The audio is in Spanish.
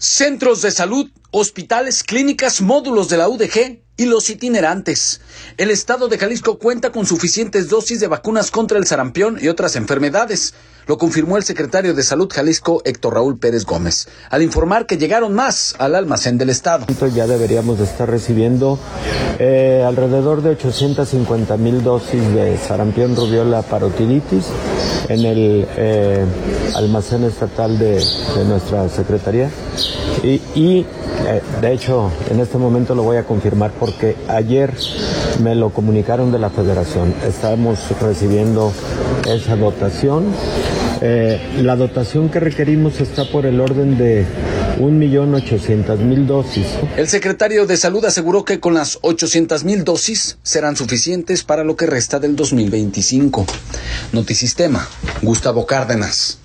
Centros de salud, hospitales, clínicas, módulos de la UDG y los itinerantes. El estado de Jalisco cuenta con suficientes dosis de vacunas contra el sarampión y otras enfermedades. Lo confirmó el secretario de Salud Jalisco, Héctor Raúl Pérez Gómez, al informar que llegaron más al almacén del estado. Ya deberíamos de estar recibiendo alrededor de 850,000 dosis de sarampión, rubiola, parotiditis en el almacén estatal de nuestra secretaría. Y de hecho, en este momento lo voy a confirmar porque ayer me lo comunicaron de la federación. Estamos recibiendo esa dotación. La dotación que requerimos está por el orden de 1,800,000 dosis. El secretario de Salud aseguró que con las 800,000 dosis serán suficientes para lo que resta del 2025. Notisistema, Gustavo Cárdenas.